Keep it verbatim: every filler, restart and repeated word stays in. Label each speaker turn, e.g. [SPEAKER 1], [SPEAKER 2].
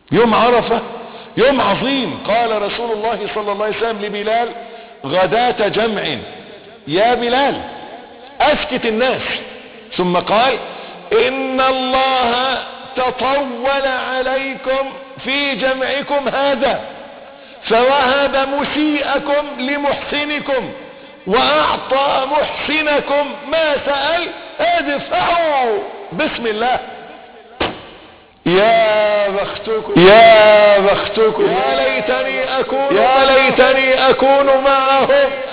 [SPEAKER 1] يوم عرفة يوم عظيم. قال رسول الله صلى الله عليه وسلم لبلال غداة جمع يا بلال اسكت الناس، ثم قال ان الله تطول عليكم في جمعكم هذا فوهب مسيئكم لمحسنكم واعطى محسنكم ما سأل، ادفعوا بسم الله. يا بختكم يا بختكم يا ليتني اكون يا ليتني اكون معهم